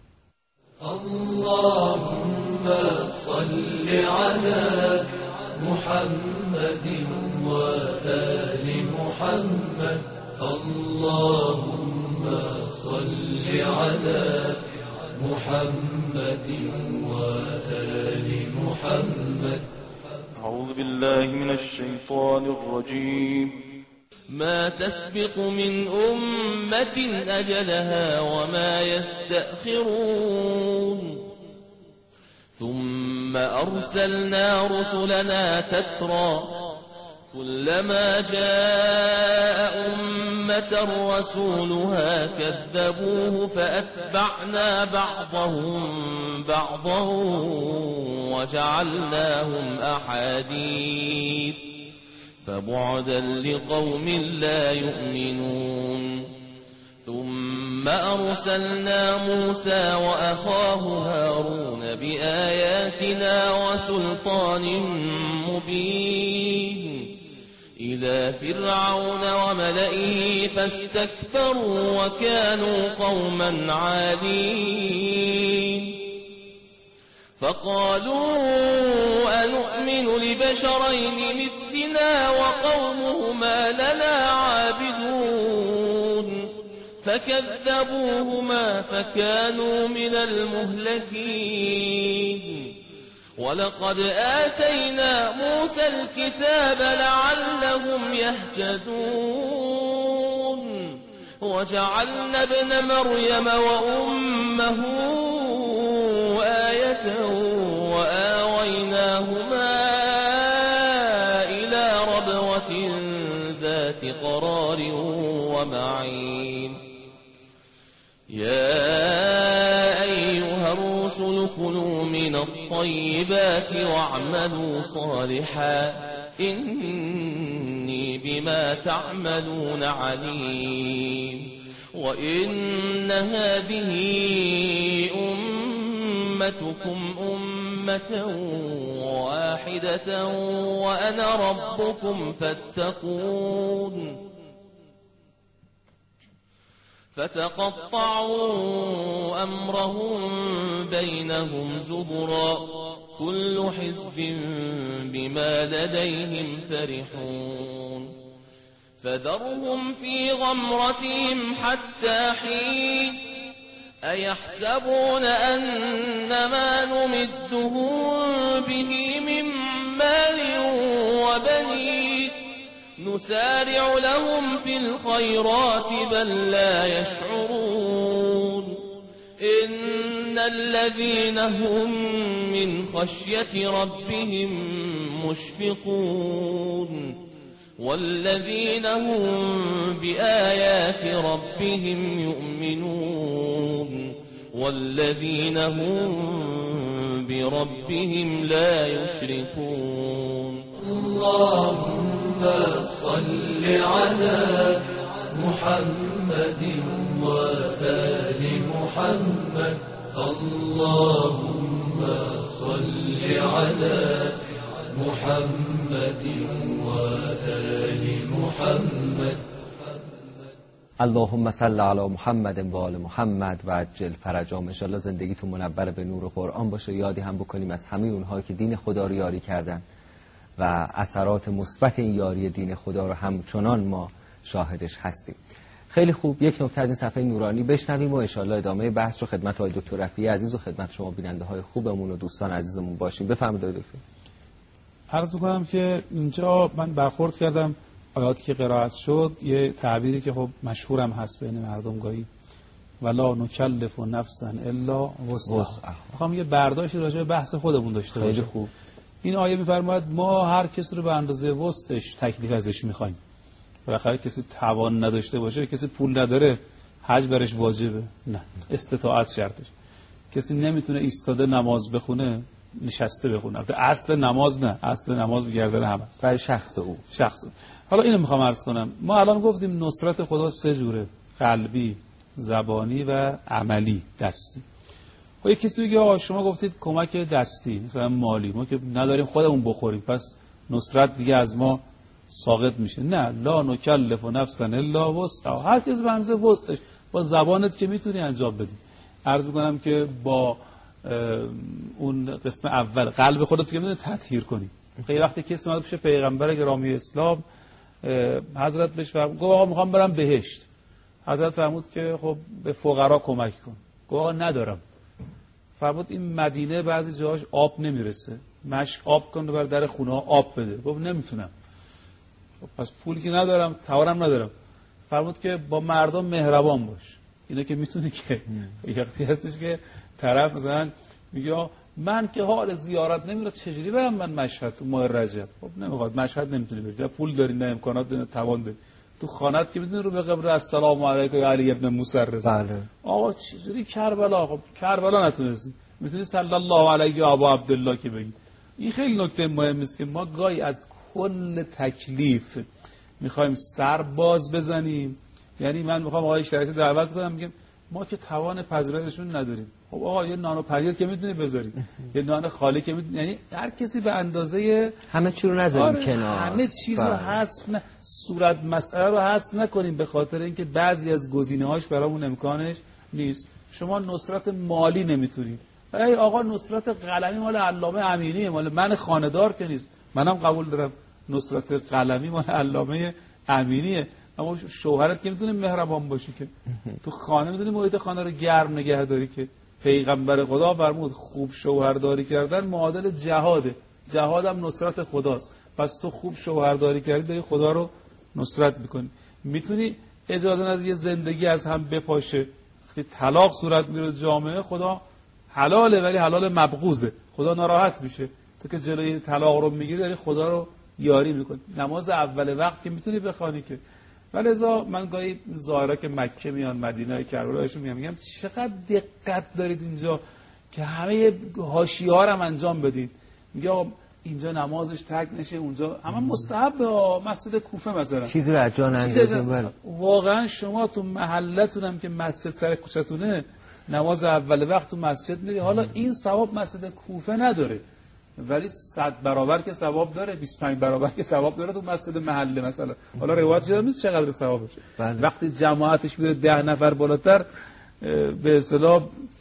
اللهم صل على محمد و آل محمد. اللهم صل على محمد و آل محمد. أعوذ بالله من الشيطان الرجيم. ما تسبق من أمة أجلها وما يستأخرون ثم أرسلنا رسلنا تترى كلما جاء أمة رسولها كذبوه فأتبعنا بعضهم بعضا وجعلناهم أحاديث فبعدا لقوم لا يؤمنون. ثم أرسلنا موسى وأخاه هارون بآياتنا وسلطان مبين إلى فرعون وملئه فاستكبروا وكانوا قوما عادين فقالوا أنؤمن لبشرين مثلنا وقومهما لنا عابدون فكذبوهما فكانوا من المهلكين. ولقد آتينا موسى الكتاب لعلهم يهتدون وجعلنا ابن مريم وأمه آية وآويناهما إلى ربوة ذات قرار ومعين. يا أيها الرسل كلوا من الطيبات واعملوا صالحا إني بما تعملون عليم. وإن هذه أمتكم أمة واحدة وأنا ربكم فاتقون. فتقطعوا أمرهم بينهم زبرا كل حزب بما لديهم فرحون. فذرهم في غمرتهم حتى حين أيحسبون أن ما نمدهم به من مال وبنين نسارع لهم في الخيرات بل لا يشعرون. إن الذين هم من خشية ربهم مشفقون والذين هم بآيات ربهم يؤمنون والذين هم بربهم لا يشركون. اللهم صل على محمد وآل محمد. اللهم صل على محمد وآل محمد. اللهم صل علی محمد و آل محمد و عجل فرجهم. ان شاءالله زندگیتون منور به نور قرآن باشه. یادی هم بکنیم از همه اونها که دین خدا رو یاری کردن و اثرات مثبت این یاری دین خدا رو همچنان ما شاهدش هستیم. خیلی خوب، یک نکته از این صفحه نورانی بشنویم و ان شاءالله ادامه بحث رو خدمت آقای دکتر رفیعی عزیز و خدمت شما بیننده های خوبمون و دوستان عزیزمون باشیم. بفرمایید دکتر. عرض می‌کنم که اینجا من برخورد کردم آیاتی که قرائت شد، یه تعبیری که خب مشهورم هست بین مردم گاهی، ولا نکلف نفسا الا وسعها. میخوام یه برداشتی راجع به بحث خودمون داشته باشیم. خیلی خوب. این آیه میفرماید ما هر کسی رو به اندازه وسعش تکلیف ازش میخوایم. بالاخره کسی توان نداشته باشه، کسی پول نداره، حج برش واجبه؟ نه، استطاعت شرطش. کسی نمیتونه ایستاده نماز بخونه، نشسته بخونه. اصل نماز نه، اصل نماز گردن هم است برای شخص او. شخص او. حالا اینو میخوام عرض کنم. ما الان گفتیم نصرت خدا سه جوره: قلبی، زبانی و عملی، دستی. خب یک کسی میگه آقا شما گفتید کمک دستی، مثلا مالی، ما که نداریم خودمون بخوریم، پس نصرت دیگه از ما ساقط میشه. نه، لا نکلف نفسا الا وسعها. هر کس به اندازه وسعش، با زبانت که میتونی انجام بدی. عرض میکنم که با اون قسم اول قلب خودت که میتونی تطهیر کنی. خیلی وقتی کسی اومد پیش پیغمبر گرامی اسلام، حضرت بهش فرمود گفت آقا میخوام برم بهشت. حضرت فرمود که خب به فقرا کمک کن. گفت آقا ندارم. فرمود این مدینه بعضی جاهاش آب نمیرسه، مشک آب کن بر در خونه ها آب بده. گفت نمیتونم. خب پس پولی که ندارم، توانم ندارم. فرمود که با مردم مهربان باش. اینا که میتونی که یکی هستش که طرف مثلا میگه من که حال زیارت نمیره، چجوری برم من مشهد تو ماه رجب؟ خب نمیخواد، مشهد نمیتونی بری، پول داری، نه امکانات داری، نه توان داری. تو خانت که میتونی رو به قبر السلام علیکم علی ابن موسی رضا. بله. آقا چجوری کربلا؟ خب کربلا نتونستی، میتونی صلی الله علیه ابا عبدالله که بگی. این خیلی نکته مهمی است که ما گاهی از کل تکلیف میخوایم سر باز بزنیم. یعنی من میخوام آقای شریعتی دعوت کنم، میگم ما که توان پذیرشون نداریم. خب آقا یه نان و پنیر که میتونی بذاری، یه نان خالی که میتونی، یعنی هر کسی به اندازه همه چی رو نذاریم آره کنار، همه چیز رو حذف نه، صورت مسئله رو حذف نکنیم به خاطر اینکه بعضی از گزینه‌هاش برامون امکانش نیست. شما نصرت مالی نمیتونید. ای آقا نصرت قلمی مال علامه امینی، مال من خانه‌دار که نیست. منم قبول دارم نصرت قلمی مال علامه امینیه، اما شوهرت که میتونه مهربان باشی که تو خانه میتونی محیط خانه رو گرم نگه داری که پیغمبر خدا فرمود خوب شوهرداری کردن معادل جهاده. جهاد هم نصرت خداست. پس تو خوب شوهرداری کردی داری خدا رو نصرت میکنی. میتونی اجازه ندی یه زندگی از هم بپاشه. وقتی طلاق صورت میره جامعه، خدا حلاله ولی حلال مبغوضه، خدا ناراحت میشه. تو که جلوی طلاق رو میگیری داری خدا رو یاری میکنی. نماز اول وقت که میتونی بخوانی که. ولی ازا من گاهی ظاهرا که مکه میان، مدینه، کربلاشون میام، میگم چقدر دقت دارید اینجا که همه حاشیه‌ها رو انجام بدید. میگه اینجا نمازش ترک نشه، اونجا اما مستحبه. مسجد کوفه مثلا چیزی رو از جا نندازیم. واقعا شما تو محلتونم که مسجد سر کوچه‌تونه نماز اول وقت تو مسجد میری. حالا این ثواب مسجد کوفه نداره، ولی صد برابر که ثواب داره، بیست و پنج برابر که ثواب داره تو مسجد محله مثلا. حالا روایت شده نیست چقدر ثوابش. بله. وقتی جماعتش میره ده نفر بالاتر به اصطلاح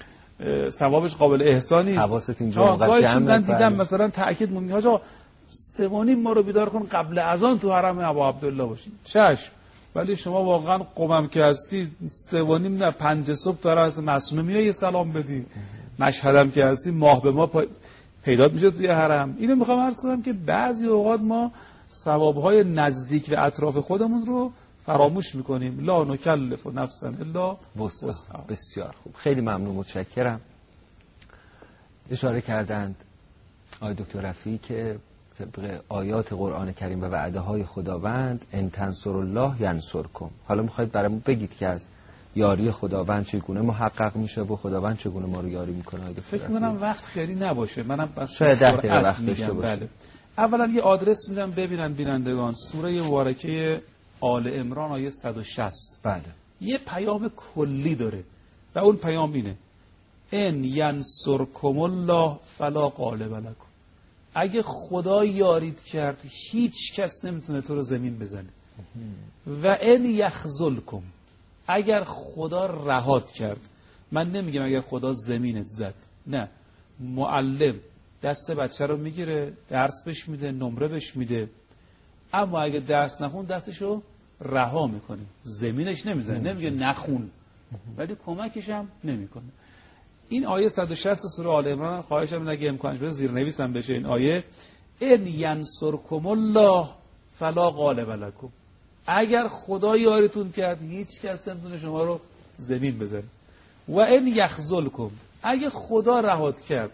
ثوابش قابل احسانی است. حواست اینجا انقدر جمع دیدم مثلا تاکید میگه آقا سه و نیم ما رو بیدار کن قبل اذان تو حرم ابا عبدالله باشیم. چشم. ولی شما واقعا قومم که هستی سه و نیم نه پنج صبح تو حرم معصومه میای سلام بدی. مشهدم که هستی ماه به ما پا... پیدا میشه توی حرم. اینو میخوام عرض کنم که بعضی اوقات ما ثوابهای نزدیک و اطراف خودمون رو فراموش میکنیم. لا نکلف نفسا الا وسعها. بسیار خوب، خیلی ممنون، متشکرم. اشاره کردند آقای دکتر رفیعی که طبق آیات قرآن کریم و وعده های خداوند ان تنصروا الله ینصرکم. حالا میخواید برامون بگید که از یاری خداوند چگونه محقق میشه و خداوند چگونه ما رو یاری میکنه؟ فکر میکنم وقت خیلی نباشه، منم بس شاید ده دقیقه وقت داشته باشه. بله. اولا یه آدرس میدم ببینن بینندگان، سوره مبارکه آل عمران آیه صد و شصت. بله. یه پیام کلی داره و اون پیام اینه: ان ینصرکم الله فلا غالب لکم. اگه خدا یاریت کرد هیچ کس نمیتونه تو رو زمین بزنه. و ان یخذلکم، اگر خدا رهات کرد، من نمیگم اگر خدا زمینت زد، نه، معلم دست بچه رو میگیره، درس بهش میده، نمره بهش میده، اما اگه درس نخون دستشو رها میکنه، زمینش نمیزنه، نمیگه نخون، ولی کمکش هم نمیکنه. این آیه صد و شصت سوره آل عمران، خواهشم اگه امکانش بده زیرنویسم بشه این آیه، ان ینصرکم الله فلا غالب لکم، اگر خدا یاریتون کرد هیچ کس نمیتونه شما رو زمین بزنه. و ان یخذلکم، اگه خدا رهات کرد،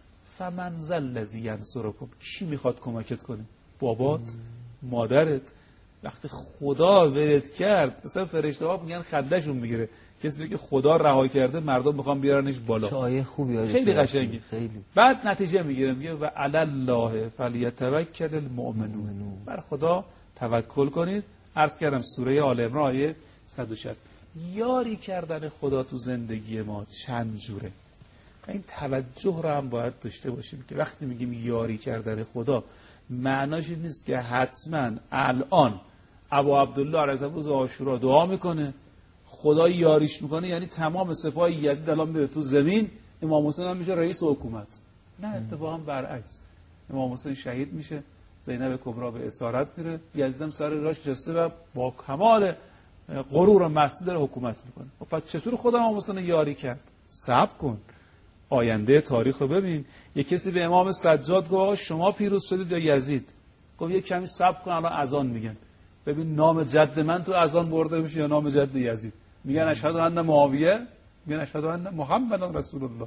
فمن ذا الذی ینصرکم، کی میخواد کمکت کنه؟ بابات، مادرت. وقتی خدا ولت کرد، مثلا فرشته ها میگن خندشون میگیره، کسی که خدا رها کرده مردم میخوان بیارنش بالا. آیه خوبی، خیلی قشنگه. خیلی. بعد نتیجه میگیره، میگه و علی الله فلیتوکل المؤمنون، بر خدا توکل کنید. عرض کردم سوره آل عمران آیه صد و شصت. یاری کردن خدا تو زندگی ما چند جوره. این توجه رو هم باید داشته باشیم که وقتی میگیم یاری کردن خدا، معناش این نیست که حتما الان ابو عبدالله علیه السلام روز عاشورا دعا میکنه، خدا یاریش میکنه، یعنی تمام سپاه یزید الان میره تو زمین، امام حسین هم میشه رئیس حکومت. نه، اتفاقا برعکس، امام حسین شهید میشه، زینب کبرا به اسارت میره، یزید هم سر راهش نشسته و با کمال غرور و مستی داره حکومت میکنه. پس چطور خدا امام حسین یاری کرد؟ صبر کن، آینده تاریخ رو ببین. یک کسی به امام سجاد گفت شما پیروز شدید یا یزید؟ گفت یک کمی صبر کن، الان اذان میگن، ببین نام جد من تو اذان برده میشه یا نام جد یزید. میگن اشهد ان معاویه، میگن اشهد ان محمد رسول الله.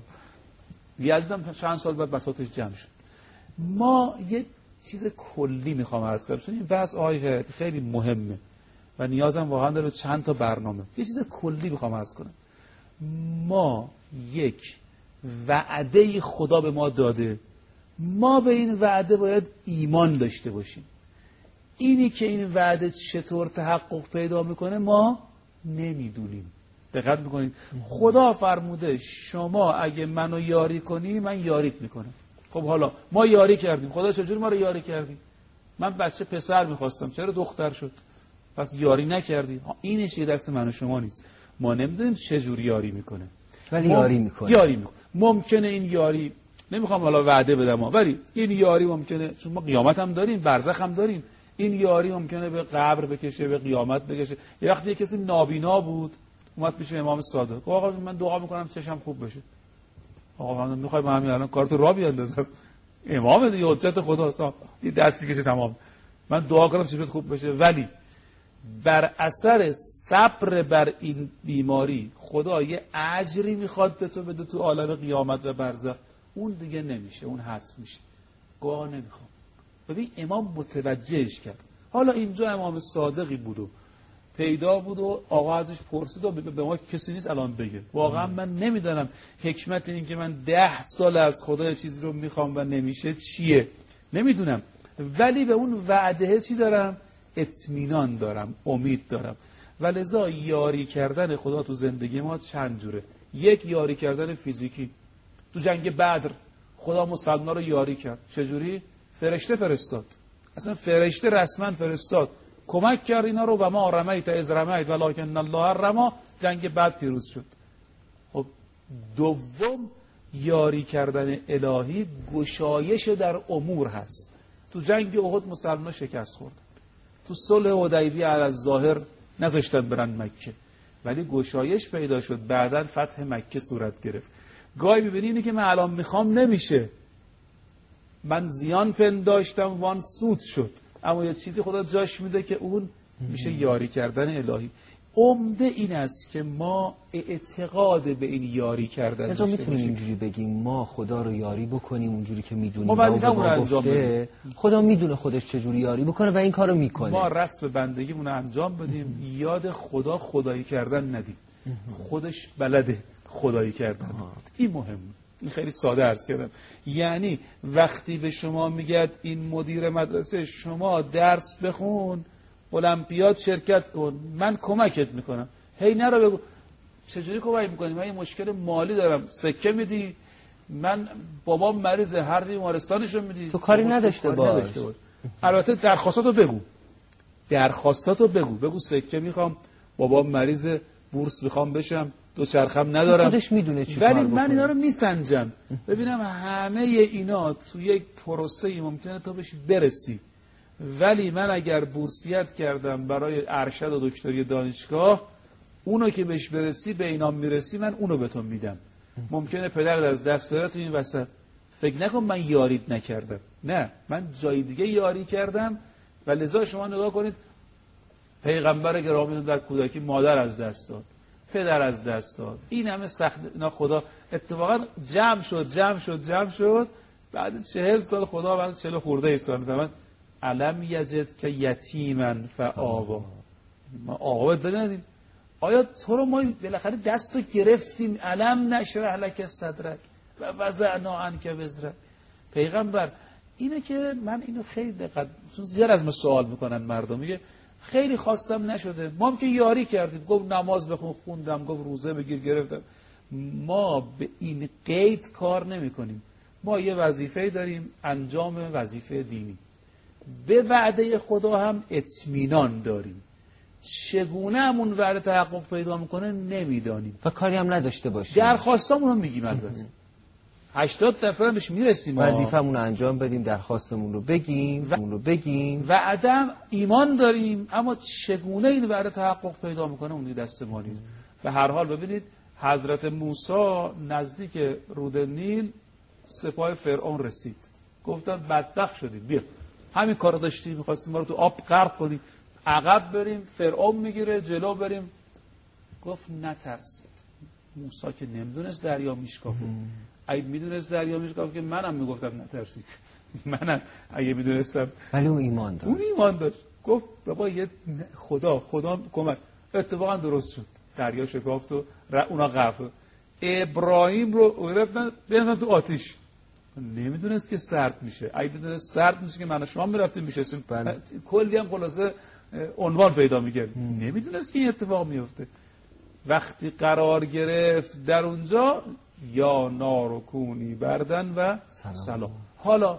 یزید هم چند سال بعد بساطش جمع شد. ما یه چیز کلی میخوام عرض کنم، چون این بحث آیه خیلی مهمه و نیازم واقعا داره چند تا برنامه. یه چیز کلی میخوام عرض کنم. ما یک وعده خدا به ما داده، ما به این وعده باید ایمان داشته باشیم. اینی که این وعده چطور تحقق پیدا میکنه ما نمیدونیم. دقت میکنید؟ خدا فرموده شما اگه منو یاری کنی من یاریت میکنم. خب حالا ما یاری کردیم، خدا چجوری ما رو یاری کردیم؟ من بچه پسر میخواستم، چرا دختر شد؟ پس یاری نکردی. اینش یه دست من و شما نیست، ما نمیدونیم چجوری یاری میکنه، ولی یاری میکنه. یاری میکنه. ممکنه این یاری، نمیخوام حالا وعده بدم، ولی این یاری ممکنه، چون ما قیامت هم داریم، برزخ هم داریم، این یاری ممکنه به قبر بکشه، به قیامت بکشه. یه وقتی یه کسی نابینا بود اومد پیش امام صادق، گفت آقا من دعا میکنم چشم خوب بشه. آقا من میخوام همین الان کارتو راه بیاندازم، امام دیگه حجت خداست، یه دست میکشه تمام، من دعا کنم چشمت خوب بشه. ولی بر اثر صبر بر این بیماری خدا یه اجری میخواد به تو بده تو عالم قیامت و برزخ، اون دیگه نمیشه، اون حذف میشه. گواه نمیخوام. ببین امام متوجهش کرد. حالا اینجا امام صادقی بود و پیدا بود و آقا ازش پرسید و به ما کسی نیست الان بگه. واقعا من نمیدونم حکمت این که من ده سال از خدا چیزی رو میخوام و نمیشه چیه، نمیدونم، ولی به اون وعده چی دارم؟ اطمینان دارم، امید دارم. ولذا یاری کردن خدا تو زندگی ما چند جوره. یک، یاری کردن فیزیکی. تو جنگ بدر خدا مسلمان رو یاری کرد. چجوری؟ فرشته فرستاد. اصلا فرشته رسما فرستاد، کمک کرد اینا رو، و ما رمیت از رمیت ولکن الله رما، جنگ بدر پیروز شد. خب دوم، یاری کردن الهی گشایش در امور هست. تو جنگ احد مسلمان شکست خوردن، تو صلح حدیبیه از ظاهر نذاشتن برن مکه، ولی گشایش پیدا شد، بعداً فتح مکه صورت گرفت. گاهی می‌بینی اینی که من الان میخوام نمیشه، من زیان پنداشتم وان سود شد، اما یه چیزی خدا جاش میده که اون میشه یاری کردن الهی. عمده این است که ما اعتقاد به این یاری کردن داشته باشیم. میتونیم اینجوری بگیم ما خدا رو یاری بکنیم اونجوری که میدونیم، ما وظیفه‌مون رو انجام بدیم. خدا میدونه خودش چجوری یاری بکنه و این کارو میکنه. ما رسم بندگیمون رو انجام بدیم، یاد خدا خدایی کردن ندیم. خودش بلده خدایی کردن. این مهمه. این خیلی ساده عرض کردم. یعنی وقتی به شما میگه این مدیر مدرسه شما درس بخون، المپیاد شرکت کن، من کمکت میکنم، هی نرو بگو چجوری کمک میکنی، من یه مشکل مالی دارم، سکه میدی، من بابام مریضه، هر جای بیمارستانشو میدی، تو کاری نداشته باش. البته درخواستاتو بگو، درخواستاتو بگو، بگو سکه میخوام، بابام مریضه، بورس میخوام بشم، دو چرخم ندارم، خودش میدونه چی ولی کار من بکنه. اینا رو میسنجم ببینم همه اینا تو یک پروسه‌ای ممکنه تا بهش برسی، ولی من اگر بورسیت کردم برای ارشد و دکتری دانشگاه، اونو که بهش برسی به اینا میرسی، من اونو به تو میدم. ممکنه پدرت از دست بره تو این وسط، فکر نکن من یاریت نکردم، نه، من جای دیگه یاری کردم. و لذا شما نگاه کنید، پیغمبر گرامی در کودکی مادر از دست داد، پدر از دست داد، این همه سخت، اینا خدا اتفاقا جمع شد جمع شد جمع شد بعد چهل سال، خدا بعد چهل خورده ای سال مثلا علم یجد که یتیما فآوا، ما آقا بدونیم آیا تو رو ما بالاخره دستو گرفتیم، علم نشرح لک صدرک و وضعنا عنک وزرک. پیغمبر اینه که من اینو خیلی دقت، چون زیاد از ما سوال میکنن مردم، میگه خیلی خواستم نشده، ما هم که یاری کردیم، گفت نماز بخون خوندم، گفت روزه بگیر گرفتم. ما به این قید کار نمی کنیم. ما یه وظیفه داریم، انجام وظیفه دینی، به وعده خدا هم اطمینان داریم. چگونه همون وعده تحقق پیدا میکنه نمیدانیم و کاری هم نداشته باشیم. درخواستامون هم میگیم البته هشتاد دفعه بهش میرسیم، وظیفمون رو انجام بدیم، درخواستمون رو بگیم و... رو بگیم و عدم ایمان داریم، اما چگونه این وعده تحقق پیدا میکنه اون دست ما نیست. به هر حال ببینید حضرت موسی نزدیک رود نیل سپاه فرعون رسید، گفتن بدبخت شدیم، بیا همین کارو داشتیم، می‌خواستیم ما رو تو آب غرق کنیم، عقب بریم فرعون میگیره، جلو بریم. گفت نترسید. موسی که نمیدونست دریا میشکافه، اگه میدونست دریا میشکافه که منم میگفتم نترسید، منم اگه میدونستم. ولی اون ایمان داشت، اون ایمان داشت، گفت بابا یه خدا خدا کمک. اتفاقا درست شد، دریا شکافت و اونا غرق شد. ابراهیم رو گرفتن بزنن تو آتیش، نمیدونست که سرد میشه، اگه میدونست سرد میشه که من و شما میرفتیم میشستیم کلی هم خلاصه عنوان پیدا میگرد، نمیدونست که این اتفاق میفته. وقتی قرار گرفت در اونجا، یا نار و کونی بردن و سلام, سلام. حالا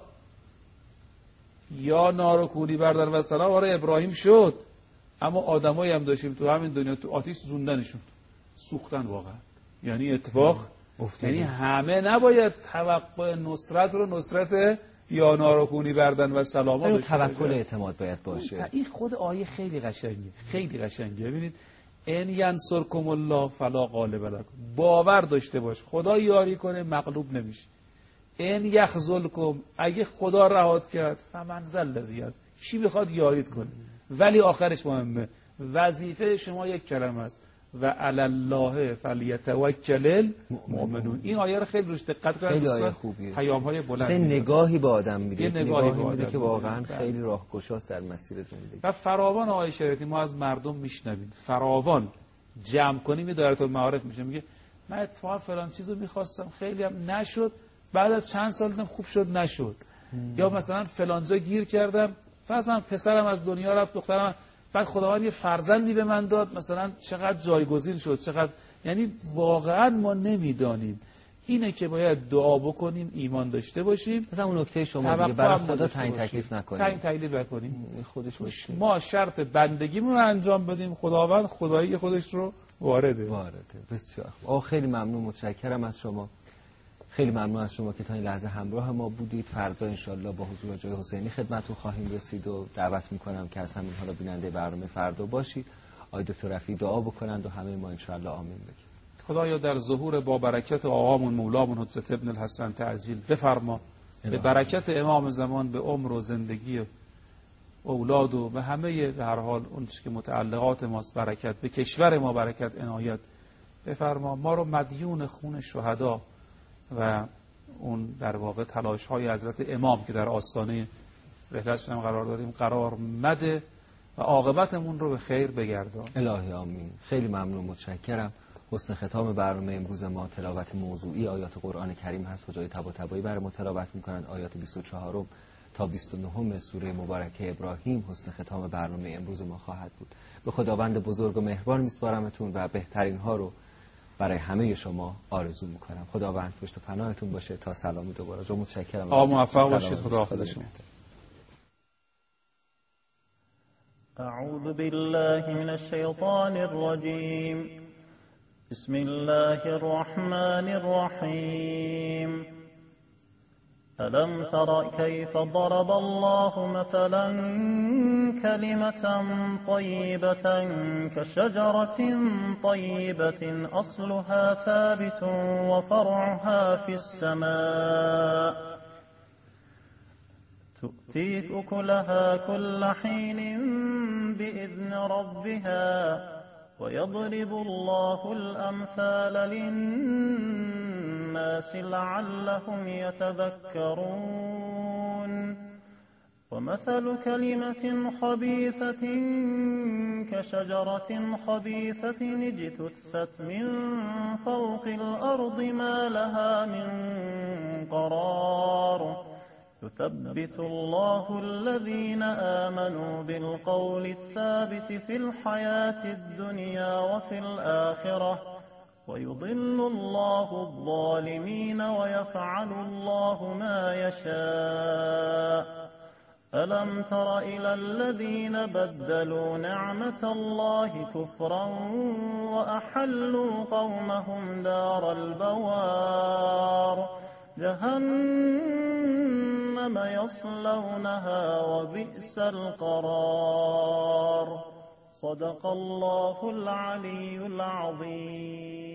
یا نار و کونی بردن و سلام برای ابراهیم شد، اما آدمایی هم داشتیم تو همین دنیا تو آتیش زوندنشون، سوختن واقعا. یعنی اتفاق افتاده. یعنی همه نباید توقع نصرت رو نصرت یا نار و کونی بردن و سلام ها توکل اعتماد باید باشه. این خود آیه خیلی قشنگه، خیلی قشنگه. ببینید ان ینصرکم الله فلا غالب لکم، باور داشته باش خدا یاری کنه مغلوب نمیشه. ان یخذلکم، اگه خدا رهات کرد فمن ذا الذی است، چی میخواد یاریت کنه. ولی آخرش مهمه، وظیفه شما یک کلمه است، و علی الله فلیتوکل المؤمنون. این آیه رو خیلی روش دقت کنید، خیلی آیه خوبیه، پیام های بلند، به نگاهی به آدم میده، نگاهی, نگاهی میده که واقعا میده. خیلی راهگشاست در مسیر زندگی. و فراوان آیه شریعتی ما از مردم میشنویم، فراوان جمع کنیم یه دایره المعارف میشه، میگه من اتفاقا فلان چیزو میخواستم خیلی هم نشد، بعد از چند سال دیدم خوب شد نشد. ام. یا مثلا فلان جا گیر کردم، مثلا پسرم از دنیا رفت، دخترم، بعد خداوند یه فرزندی به من داد، مثلا چقدر جایگزین شد، چقدر. یعنی واقعا ما نمیدانیم. اینه که باید دعا بکنیم، ایمان داشته باشیم. مثلا اون نکته شما دیگه برای خدا تعیین تکلیف نکنیم، تعیین تکلیف نکنیم، خودش باشه. ما شرط بندگیمون رو انجام بدیم، خداوند خدایی خودش رو وارده وارده. بسیار آه خیلی ممنون، متشکرم از شما، خیلی ممنون از شما که تا این لحظه همراه ما بودید. فردا انشالله با حضور آقای حسینی خدمتتون خواهیم رسید و دعوت میکنم که از همین حالا بیننده برنامه فردا باشید. آقای دکتر رفیعی دعا بکنند و همه ما انشالله آمین بگیم. خدایا در ظهور با برکت آقامون مولامون حضرت ابن الحسن تعجیل بفرما، به برکت امام زمان به عمر و زندگی اولاد و به همه به هر حال اون که متعلقات ماست برکت، به کشور ما برکت عنایت بفرما. ما رو مدیون خون شهدا و اون در واقع تلاش های حضرت امام که در آستانه رحلتش هم قرار داریم قرار مده و عاقبتمون رو به خیر بگردان. الهی آمین. خیلی ممنون، متشکرم. حسن ختام برنامه امروز ما تلاوت موضوعی آیات قرآن کریم هست. حجای طباطبایی برای ما تلاوت میکنند آیات بیست و چهار تا بیست و نه سوره مبارکه ابراهیم. حسن ختام برنامه امروز ما خواهد بود. به خداوند بزرگ و مهربان میسپارمتون و بهترین ها رو برای همه شما آرزو میکنم. خداوند پشت و پناهتون باشه. تا سلامی دوباره. جو متشکرم. آقا موفق باشید. خداحافظ شما. أعوذ بالله من الشيطان الرجيم. بسم الله الرحمن الرحيم. ألم تر كيف ضرب الله مثلا كلمة طيبة كشجرة طيبة أصلها ثابت وفرعها في السماء تؤتي أكلها كل حين بإذن ربها ويضرب الله الأمثال للناس لعلهم يتذكرون. ومثل كلمة خبيثة كشجرة خبيثة اجتثت من فوق الأرض ما لها من قرار. يثبت الله الذين آمنوا بالقول الثابت في الحياة الدنيا وفي الآخرة ويضل الله الظالمين ويفعل الله ما يشاء. ألم تر إلى الذين بدلوا نعمة الله كفرا وأحلوا قومهم دار البوار جهنم يصلونها وبئس القرار. صدق الله العلي العظيم.